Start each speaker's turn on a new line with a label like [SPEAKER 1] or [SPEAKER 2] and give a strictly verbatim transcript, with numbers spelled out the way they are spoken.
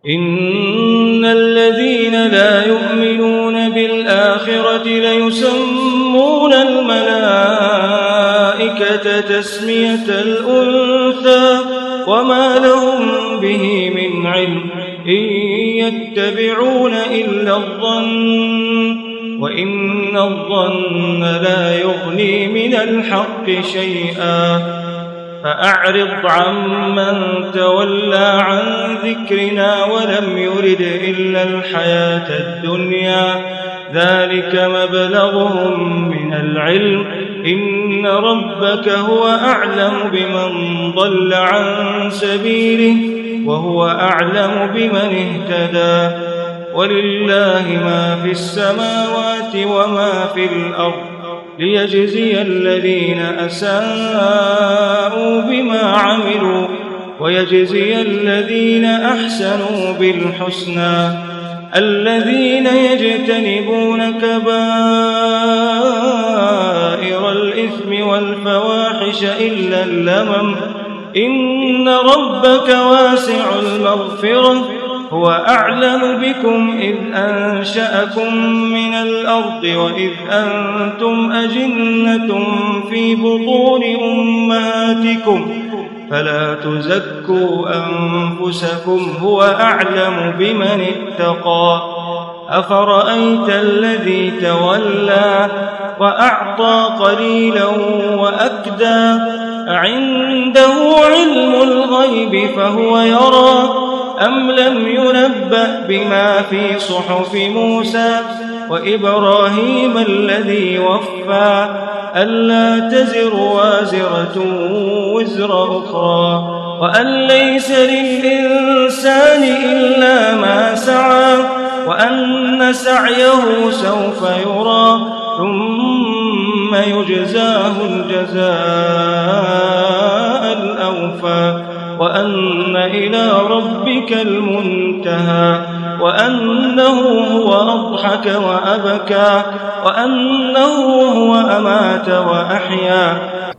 [SPEAKER 1] إن الذين لا يؤمنون بالآخرة ليسمون الملائكة تسمية الأنثى وما لهم به من علم إن يتبعون إلا الظن وإن الظن لا يغني من الحق شيئا فأعرض عمن تولى عن ذكرنا ولم يرد إلا الحياة الدنيا ذلك مبلغهم من العلم إن ربك هو أعلم بمن ضل عن سبيله وهو أعلم بمن اهتدى ولله ما في السماوات وما في الأرض ليجزي الذين أساءوا بما عملوا ويجزي الذين أحسنوا بالحسنى الذين يجتنبون كبائر الإثم والفواحش إلا اللمم إن ربك واسع المغفرة هو أعلم بكم إذ أنشأكم من الأرض وإذ أنتم أجنة في بطون أمهاتكم فلا تزكوا أنفسكم هو أعلم بمن اتقى أفرأيت الذي تولى وأعطى قليلا وأكدى أعنده علم الغيب فهو يرى أم لم ينبأ بما في صحف موسى وإبراهيم الذي وفى ألا تزر وازرة وزر أخرى وأن ليس للإنسان إلا ما سعى وأن سعيه سوف يرى ثم يجزاه الجزاء الأوفى وأن إلى ربك المنتهى وأنه هو أضحك وأبكى وأنه هو أمات وأحيا